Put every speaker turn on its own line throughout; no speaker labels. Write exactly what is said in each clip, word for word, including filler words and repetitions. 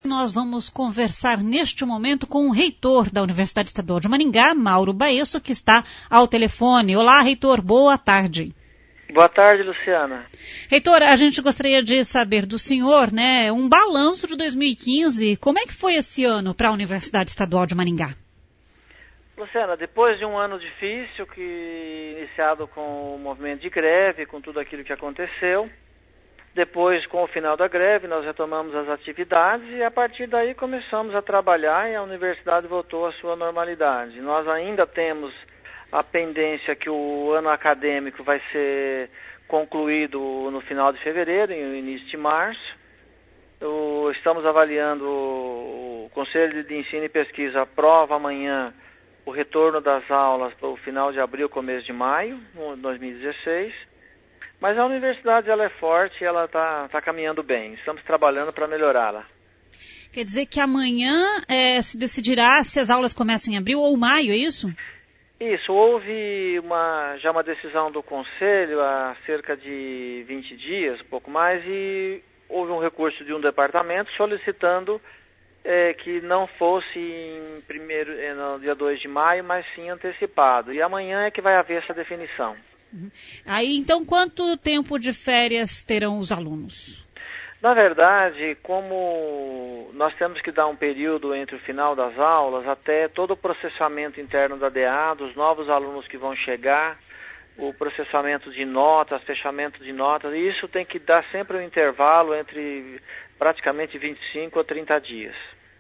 Nós vamos conversar neste momento com o reitor da Universidade Estadual de Maringá, Mauro Baesso, que está ao telefone. Olá, reitor, boa tarde.
Boa tarde, Luciana.
Reitor, a gente gostaria de saber do senhor, né, um balanço de dois mil e quinze. Como é que foi esse ano para a Universidade Estadual de Maringá?
Luciana, depois de um ano difícil, que iniciado com o movimento de greve, com tudo aquilo que aconteceu, depois, com o final da greve, nós retomamos as atividades e a partir daí começamos a trabalhar e a universidade voltou à sua normalidade. Nós ainda temos a pendência que o ano acadêmico vai ser concluído no final de fevereiro e no início de março. O, estamos avaliando, o Conselho de Ensino e Pesquisa aprova amanhã o retorno das aulas para o final de abril, começo de maio de dois mil e dezesseis. Mas a universidade ela é forte e ela está tá caminhando bem. Estamos trabalhando para melhorá-la.
Quer dizer que amanhã é, se decidirá se as aulas começam em abril ou maio, é isso?
Isso. Houve uma, já uma decisão do Conselho há cerca de vinte dias, um pouco mais, e houve um recurso de um departamento solicitando é, que não fosse em primeiro, no dia dois de maio, mas sim antecipado. E amanhã é que vai haver essa definição.
Uhum. Aí, então, quanto tempo de férias terão os alunos?
Na verdade, como nós temos que dar um período entre o final das aulas até todo o processamento interno da D A, dos novos alunos que vão chegar, o processamento de notas, fechamento de notas, e isso tem que dar sempre um intervalo entre praticamente vinte e cinco a trinta dias.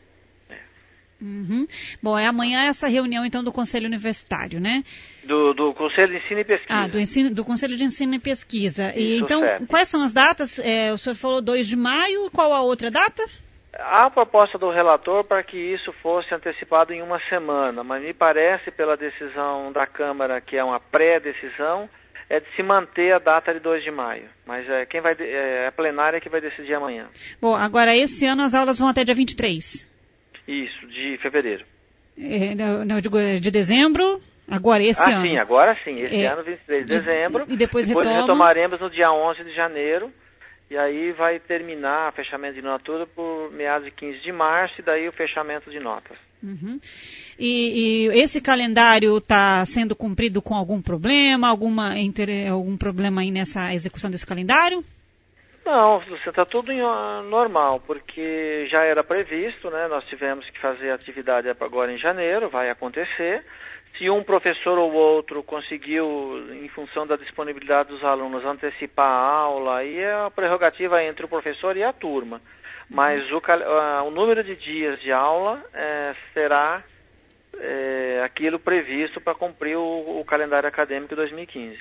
Uhum. Bom, é amanhã essa reunião, então, do Conselho Universitário, né?
Do, do Conselho de Ensino e Pesquisa.
Ah, do, ensino, do Conselho de Ensino e Pesquisa.
Isso,
e, então,
certo.
Quais são as datas? É, o senhor falou dois de maio, qual a outra data?
Há a proposta do relator para que isso fosse antecipado em uma semana, mas me parece, pela decisão da Câmara, que é uma pré-decisão, é de se manter a data de dois de maio. Mas é, quem vai, é a plenária que vai decidir amanhã.
Bom, agora esse ano as aulas vão até dia vinte e três.
Isso, de fevereiro.
É, não, não, digo, de dezembro, agora esse
ah,
ano.
Ah, sim, agora sim, esse
é,
ano, vinte e três de dezembro.
E depois,
depois
retoma...
retomaremos no dia onze de janeiro, e aí vai terminar o fechamento de nota por meados de quinze de março, e daí o fechamento de notas.
Uhum. E, e esse calendário está sendo cumprido com algum problema, alguma, algum problema aí nessa execução desse calendário?
Não, você está tudo em, uh, normal, porque já era previsto, né? Nós tivemos que fazer a atividade agora em janeiro, vai acontecer. Se um professor ou outro conseguiu, em função da disponibilidade dos alunos, antecipar a aula, aí é a prerrogativa entre o professor e a turma. Mas o, uh, o número de dias de aula é, será é, aquilo previsto para cumprir o, o calendário acadêmico de dois mil e quinze.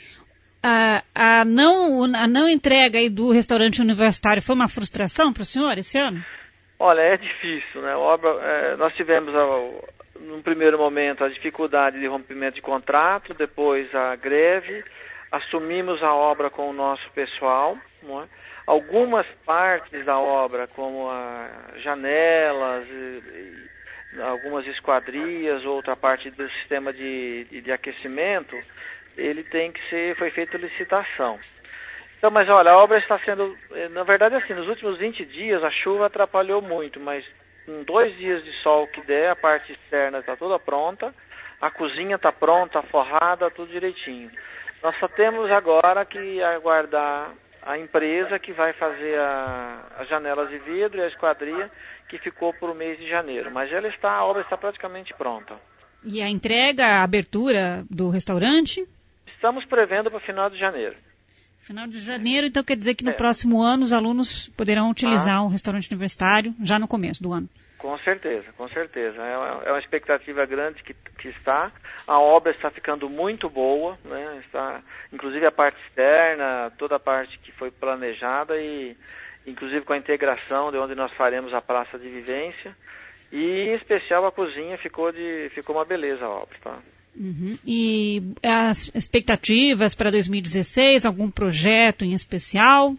A, a, não, a não entrega aí do restaurante universitário foi uma frustração para o senhor esse ano?
Olha, é difícil, né? A obra, é, nós tivemos, a, num primeiro momento, a dificuldade de rompimento de contrato, depois a greve, assumimos a obra com o nosso pessoal, não é? Algumas partes da obra, como as janelas, e, e, algumas esquadrias, outra parte do sistema de, de, de aquecimento, ele tem que ser, foi feita licitação. Então, mas olha, a obra está sendo, na verdade assim, nos últimos vinte dias a chuva atrapalhou muito, mas em dois dias de sol que der, a parte externa está toda pronta, a cozinha está pronta, forrada, tudo direitinho. Nós só temos agora que aguardar a empresa que vai fazer a, as janelas de vidro e a esquadria, que ficou para o mês de janeiro, mas ela está, a obra está praticamente pronta.
E a entrega, a abertura do restaurante?
Estamos prevendo para o final de janeiro.
Final de janeiro, então quer dizer que no
é.
próximo ano os alunos poderão utilizar ah. o restaurante universitário já no começo do ano.
Com certeza, com certeza. É uma, é uma expectativa grande que, que está. A obra está ficando muito boa, né? Está, inclusive a parte externa, toda a parte que foi planejada e inclusive com a integração de onde nós faremos a praça de vivência. E em especial a cozinha ficou, de, ficou uma beleza a obra, tá?
Uhum. E as expectativas para dois mil e dezesseis, algum projeto em especial?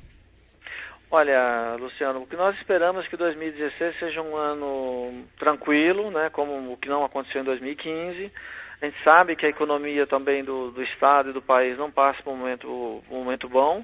Olha, Luciano, o que nós esperamos é que dois mil e dezesseis seja um ano tranquilo, né, como o que não aconteceu em dois mil e quinze. A gente sabe que a economia também do, do Estado e do país não passa por um momento, um momento bom,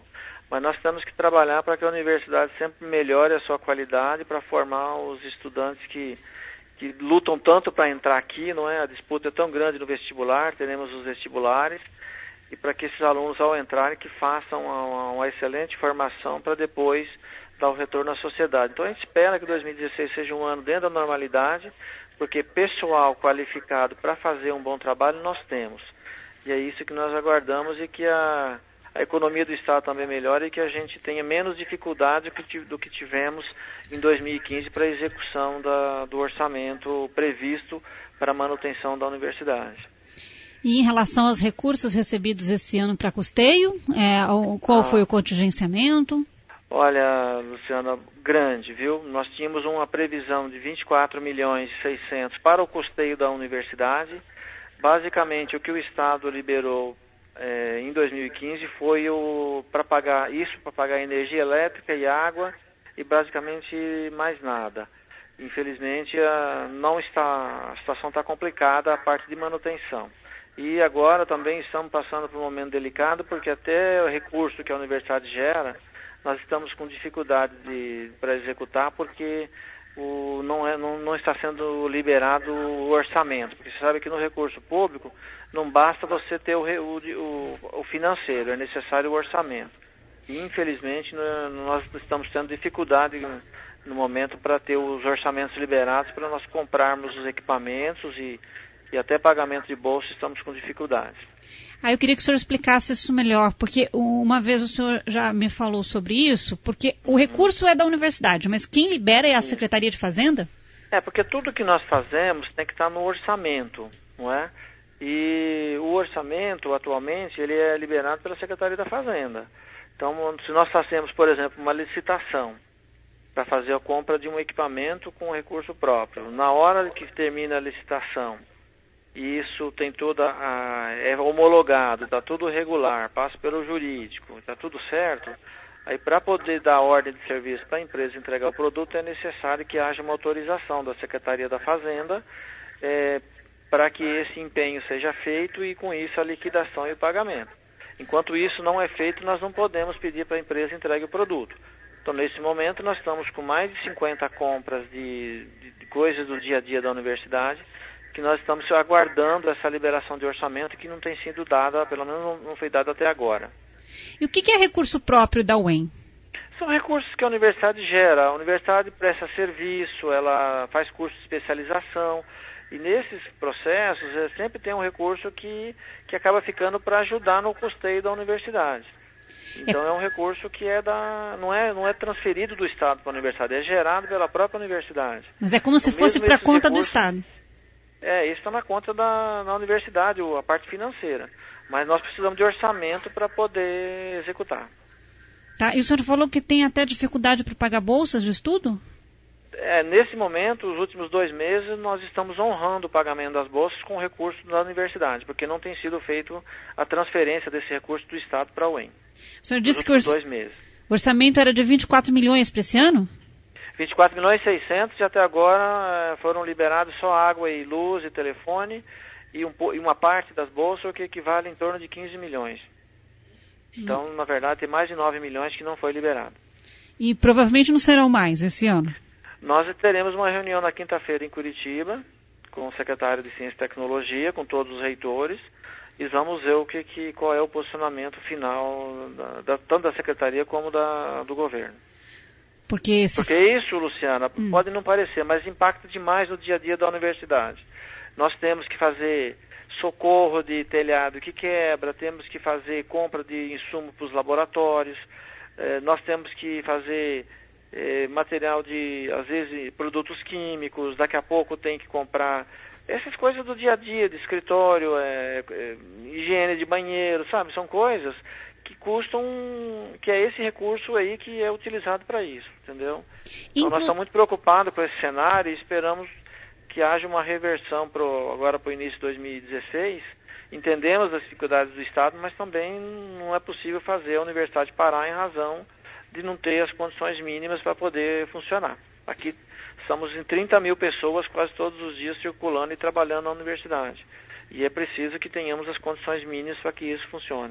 mas nós temos que trabalhar para que a universidade sempre melhore a sua qualidade para formar os estudantes que, que lutam tanto para entrar aqui, não é? A disputa é tão grande no vestibular, teremos os vestibulares, e para que esses alunos, ao entrarem, que façam uma, uma excelente formação para depois dar o retorno à sociedade. Então a gente espera que dois mil e dezesseis seja um ano dentro da normalidade, porque pessoal qualificado para fazer um bom trabalho nós temos. E é isso que nós aguardamos, e que a, a economia do Estado também melhore e que a gente tenha menos dificuldade do que, do que tivemos em dois mil e quinze para a execução da, do orçamento previsto para a manutenção da universidade.
E em relação aos recursos recebidos esse ano para custeio, é, qual ah. foi o contingenciamento?
Olha, Luciana, grande, viu? Nós tínhamos uma previsão de vinte e quatro milhões e seiscentos para o custeio da universidade. Basicamente, o que o Estado liberou é, em dois mil e quinze foi o para pagar isso, para pagar energia elétrica e água, e basicamente mais nada. Infelizmente, a, não está, a situação está complicada, a parte de manutenção. E agora também estamos passando por um momento delicado, porque até o recurso que a universidade gera, nós estamos com dificuldade para executar, porque o, não, é, não, não está sendo liberado o orçamento. Porque você sabe que no recurso público não basta você ter o, o, o financeiro, é necessário o orçamento. E infelizmente nós estamos tendo dificuldade no momento para ter os orçamentos liberados para nós comprarmos os equipamentos e e até pagamento de bolsa estamos com dificuldades.
Ah, eu queria que o senhor explicasse isso melhor, porque uma vez o senhor já me falou sobre isso, porque o uhum. recurso é da universidade, mas quem libera é a Secretaria de Fazenda?
É, porque tudo que nós fazemos tem que estar no orçamento, não é? E o orçamento, atualmente, ele é liberado pela Secretaria da Fazenda. Então, se nós fazemos, por exemplo, uma licitação para fazer a compra de um equipamento com recurso próprio, na hora que termina a licitação, e isso tem toda a, é homologado, está tudo regular, passa pelo jurídico, está tudo certo, aí para poder dar ordem de serviço para a empresa entregar o produto é necessário que haja uma autorização da Secretaria da Fazenda é, para que esse empenho seja feito e com isso a liquidação e o pagamento. Enquanto isso não é feito, nós não podemos pedir para a empresa entregue o produto. Então nesse momento nós estamos com mais de cinquenta compras de, de, de coisas do dia a dia da universidade, que nós estamos aguardando essa liberação de orçamento que não tem sido dada, pelo menos não, não foi dada até agora.
E o que, que é recurso próprio da U E M?
São recursos que a universidade gera. A universidade presta serviço, ela faz curso de especialização, e nesses processos é, sempre tem um recurso que, que acaba ficando para ajudar no custeio da universidade. Então é, é um recurso que é da, não, é, não é transferido do Estado para a universidade, é gerado pela própria universidade.
Mas é como se
então,
fosse para a conta
recursos,
do Estado.
É, isso está na conta da na universidade, a parte financeira. Mas nós precisamos de orçamento para poder executar.
Tá, e o senhor falou que tem até dificuldade para pagar bolsas de estudo?
É, nesse momento, os últimos dois meses, nós estamos honrando o pagamento das bolsas com recurso da universidade, porque não tem sido feito a transferência desse recurso do Estado para a U E M.
O senhor disse que o
dois meses.
O orçamento era de vinte e quatro milhões para esse ano?
vinte e quatro milhões e seiscentos, e até agora foram liberados só água e luz e telefone, e, um, e uma parte das bolsas, o que equivale em torno de quinze milhões. Então, hum. na verdade, tem mais de nove milhões que não foi liberado.
E provavelmente não serão mais esse ano?
Nós teremos uma reunião na quinta-feira em Curitiba, com o secretário de Ciência e Tecnologia, com todos os reitores, e vamos ver o que, que, qual é o posicionamento final, da, da, tanto da secretaria como da, do governo.
Porque, se...
Porque isso, Luciana, hum. pode não parecer, mas impacta demais no dia a dia da universidade. Nós temos que fazer socorro de telhado que quebra, temos que fazer compra de insumo para os laboratórios, eh, nós temos que fazer eh, material de, às vezes, produtos químicos, daqui a pouco tem que comprar essas coisas do dia a dia, de escritório, eh, eh, higiene de banheiro, sabe? São coisas que custam, que é esse recurso aí que é utilizado para isso, entendeu? Então Inclu... nós estamos muito preocupados com esse cenário e esperamos que haja uma reversão pro, agora para o início de dois mil e dezesseis. Entendemos as dificuldades do Estado, mas também não é possível fazer a universidade parar em razão de não ter as condições mínimas para poder funcionar. Aqui estamos em trinta mil pessoas quase todos os dias circulando e trabalhando na universidade. E é preciso que tenhamos as condições mínimas para que isso funcione.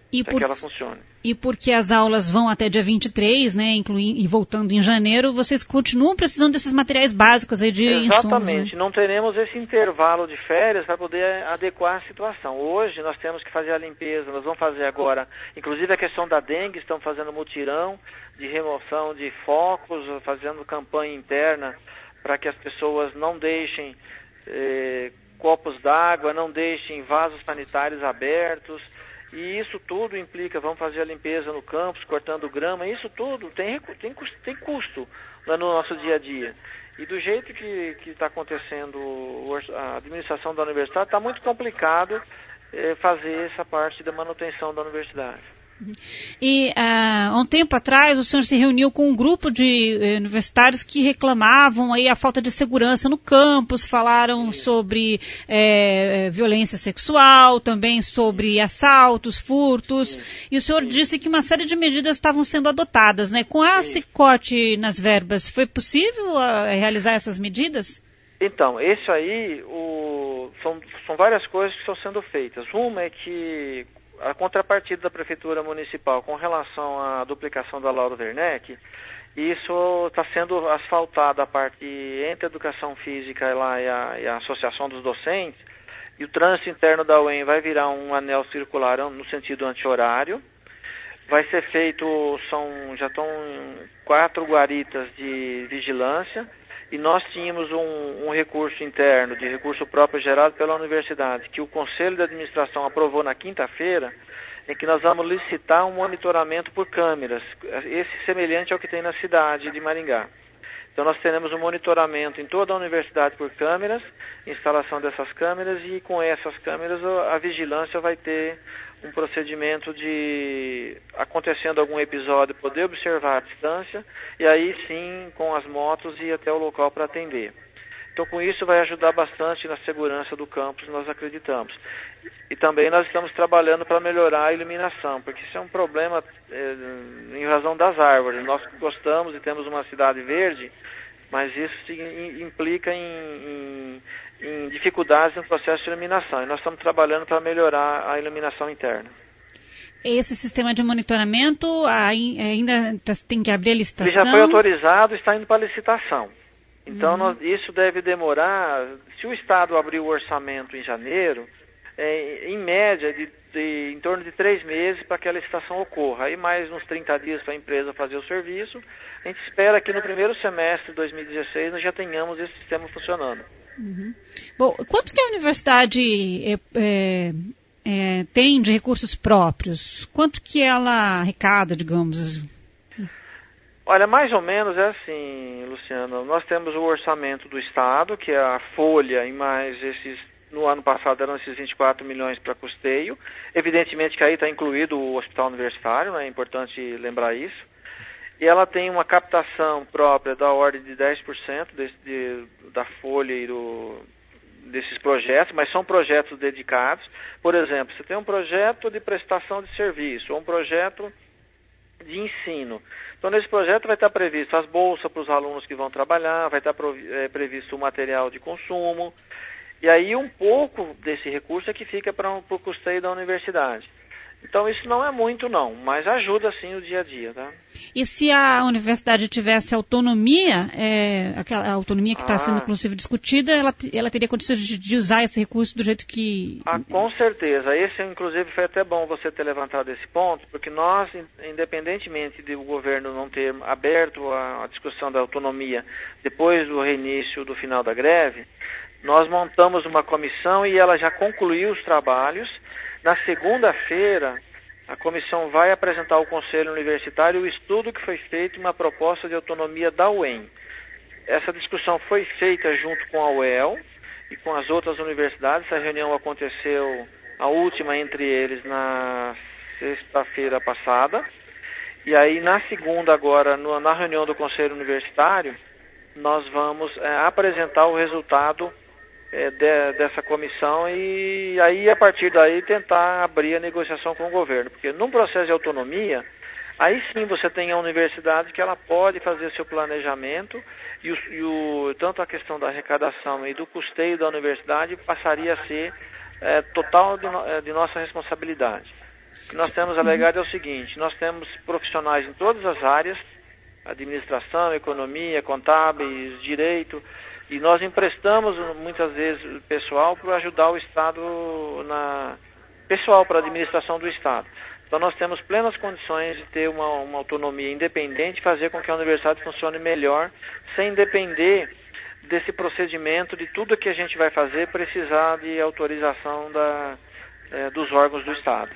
E
para
por...
que ela funcione.
E porque as aulas vão até dia vinte e três, né, incluindo, e voltando em janeiro, vocês continuam precisando desses materiais básicos aí de insumos?
Exatamente,
né?
Não teremos esse intervalo de férias para poder adequar a situação. Hoje nós temos que fazer a limpeza, nós vamos fazer agora, inclusive a questão da dengue, estamos fazendo mutirão de remoção de focos, fazendo campanha interna para que as pessoas não deixem eh, copos d'água, não deixem vasos sanitários abertos. E isso tudo implica, vamos fazer a limpeza no campus, cortando grama, isso tudo tem, tem, tem custo no nosso dia a dia. E do jeito que está acontecendo a administração da universidade, está muito complicado eh, fazer essa parte da manutenção da universidade.
E há uh, um tempo atrás o senhor se reuniu com um grupo de eh, universitários que reclamavam aí a falta de segurança no campus, falaram Sim. sobre eh, violência sexual, também sobre assaltos, furtos, Sim. e o senhor Sim. disse que uma série de medidas estavam sendo adotadas, né? Com esse corte nas verbas, foi possível uh, realizar essas medidas?
Então, isso aí, o, são, são várias coisas que estão sendo feitas. Uma é que a contrapartida da Prefeitura Municipal com relação à duplicação da Lauro Werneck, isso está sendo asfaltado a parte entre a Educação Física lá e a, e a Associação dos Docentes, e o trânsito interno da U E M vai virar um anel circular no sentido anti-horário. Vai ser feito, são, já estão quatro guaritas de vigilância, e nós tínhamos um, um recurso interno, de recurso próprio gerado pela universidade, que o Conselho de Administração aprovou na quinta-feira, em que nós vamos licitar um monitoramento por câmeras, esse semelhante ao que tem na cidade de Maringá. Então nós teremos um monitoramento em toda a universidade por câmeras, instalação dessas câmeras, e com essas câmeras a vigilância vai ter um procedimento de, acontecendo algum episódio, poder observar a distância, e aí sim, com as motos, ir até o local para atender. Então, com isso, vai ajudar bastante na segurança do campus, nós acreditamos. E também nós estamos trabalhando para melhorar a iluminação, porque isso é um problema é, em razão das árvores. Nós gostamos e temos uma cidade verde, mas isso implica em, em, em dificuldades no processo de iluminação. E nós estamos trabalhando para melhorar a iluminação interna.
Esse sistema de monitoramento ainda tem que abrir a licitação?
Ele já foi autorizado e está indo para a licitação. Então,
uhum.
nós, isso deve demorar, se o Estado abrir o orçamento em janeiro, é, em média, de, de, em torno de três meses para que a licitação ocorra. Aí mais uns trinta dias para a empresa fazer o serviço. A gente espera que no primeiro semestre de dois mil e dezesseis nós já tenhamos esse sistema funcionando.
Uhum. Bom, quanto que a universidade é, é, é, tem de recursos próprios? Quanto que ela arrecada, digamos?
Olha, mais ou menos é assim, Luciano. Nós temos o orçamento do Estado, que é a folha, e mais esses, no ano passado eram esses vinte e quatro milhões para custeio. Evidentemente que aí está incluído o hospital universitário, né? É importante lembrar isso. E ela tem uma captação própria da ordem de dez por cento desse, de, da folha e do, desses projetos, mas são projetos dedicados. Por exemplo, você tem um projeto de prestação de serviço, ou um projeto de ensino. Então, nesse projeto vai estar previsto as bolsas para os alunos que vão trabalhar, vai estar é, previsto o material de consumo, e aí um pouco desse recurso é que fica para o custeio da universidade. Então, isso não é muito, não, mas ajuda, sim, o dia a dia, tá?
E se a universidade tivesse autonomia, é, aquela autonomia que está ah. sendo, inclusive, discutida, ela, ela teria condições de, de usar esse recurso do jeito que...
Ah, com certeza. Esse, inclusive, foi até bom você ter levantado esse ponto, porque nós, independentemente do governo não ter aberto a, a discussão da autonomia depois do reinício do final da greve, nós montamos uma comissão e ela já concluiu os trabalhos. Na segunda-feira, a comissão vai apresentar ao Conselho Universitário o estudo que foi feito, uma proposta de autonomia da U E M. Essa discussão foi feita junto com a U E L e com as outras universidades. Essa reunião aconteceu, a última entre eles, na sexta-feira passada. E aí, na segunda, agora, no, na reunião do Conselho Universitário, nós vamos é, apresentar o resultado É, de, dessa comissão e aí, a partir daí, tentar abrir a negociação com o governo. Porque num processo de autonomia, aí sim você tem a universidade que ela pode fazer seu planejamento e, o, e o, tanto a questão da arrecadação e do custeio da universidade passaria a ser é, total de, de nossa responsabilidade. O que nós temos alegado é o seguinte, nós temos profissionais em todas as áreas, administração, economia, contábeis, direito, e nós emprestamos muitas vezes pessoal para ajudar o Estado, na pessoal para a administração do Estado. Então nós temos plenas condições de ter uma, uma autonomia independente, fazer com que a universidade funcione melhor, sem depender desse procedimento, de tudo que a gente vai fazer, precisar de autorização da, é, dos órgãos do Estado.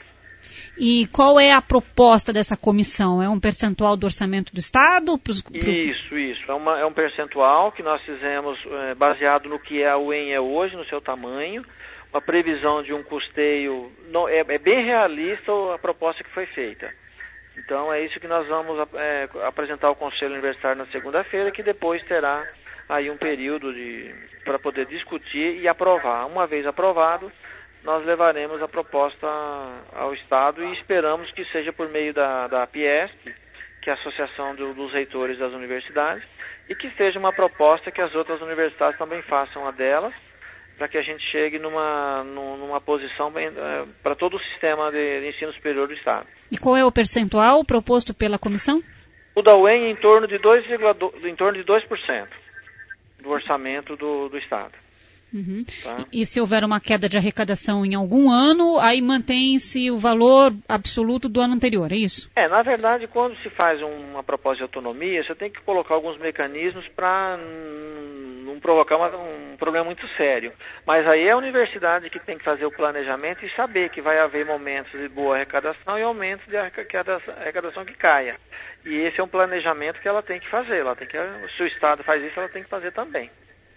E qual é a proposta dessa comissão? É um percentual do orçamento do Estado? Pro, pro... Isso,
isso. É, uma, é um percentual que nós fizemos é, baseado no que a U E M é hoje, no seu tamanho, uma previsão de um custeio, não, é, é bem realista a proposta que foi feita. Então é isso que nós vamos é, apresentar ao Conselho Universitário na segunda-feira, que depois terá aí um período para poder discutir e aprovar. Uma vez aprovado, nós levaremos a proposta ao Estado e esperamos que seja por meio da, da Apiesc, que é a Associação do, dos Reitores das Universidades, e que seja uma proposta que as outras universidades também façam a delas, para que a gente chegue numa, numa posição é, para todo o sistema de, de ensino superior do Estado.
E qual é o percentual proposto pela comissão?
O da U E M em torno de dois vírgula dois por cento, em torno de dois por cento do orçamento do, do Estado.
Uhum. Tá? E, e se houver uma queda de arrecadação em algum ano, aí mantém-se o valor absoluto do ano anterior, é isso?
É, na verdade, quando se faz um, uma proposta de autonomia, você tem que colocar alguns mecanismos para não provocar uma, um problema muito sério. Mas aí é a universidade que tem que fazer o planejamento e saber que vai haver momentos de boa arrecadação e momentos de arrecadação que caia. E esse é um planejamento que ela tem que fazer. Ela tem que, se o Estado faz isso, ela tem que fazer também.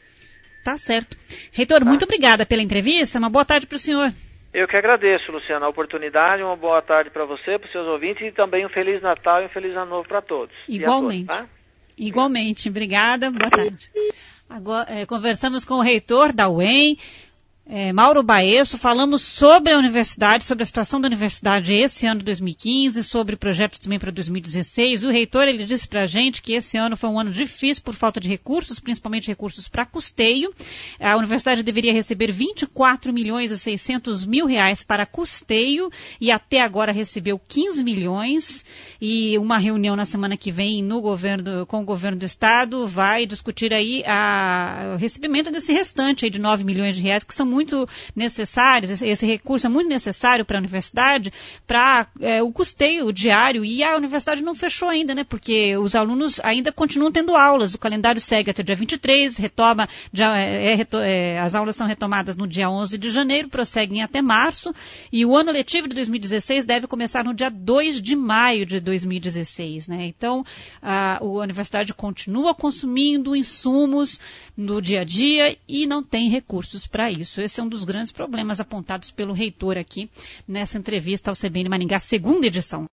Tá certo. Reitor, tá. Muito obrigada pela entrevista. Uma boa tarde para o senhor.
Eu que agradeço, Luciana, a oportunidade. Uma boa tarde para você, para os seus ouvintes e também um Feliz Natal e um Feliz Ano Novo para todos.
Igualmente.
Todos, tá?
Igualmente. Obrigada. Boa tarde. Agora, é, conversamos com o reitor da U E M, É, Mauro Baesso, falamos sobre a universidade, sobre a situação da universidade esse ano de dois mil e quinze, sobre projetos também para dois mil e dezesseis. O reitor, ele disse para a gente que esse ano foi um ano difícil por falta de recursos, principalmente recursos para custeio. A universidade deveria receber vinte e quatro milhões e seiscentos mil reais para custeio e até agora recebeu quinze milhões. E uma reunião na semana que vem no governo, com o governo do estado vai discutir aí a, o recebimento desse restante aí de nove milhões de reais, que são muito necessários, esse, esse recurso é muito necessário para a universidade, para é, o custeio diário, e a universidade não fechou ainda, né, porque os alunos ainda continuam tendo aulas, o calendário segue até o dia vinte e três, retoma, já, é, é, é, as aulas são retomadas no dia onze de janeiro, prosseguem até março, e o ano letivo de dois mil e dezesseis deve começar no dia dois de maio de dois mil e dezesseis, né, então a, a universidade continua consumindo insumos no dia a dia e não tem recursos para isso. Esse é um dos grandes problemas apontados pelo reitor aqui nessa entrevista ao C B N Maringá, segunda edição.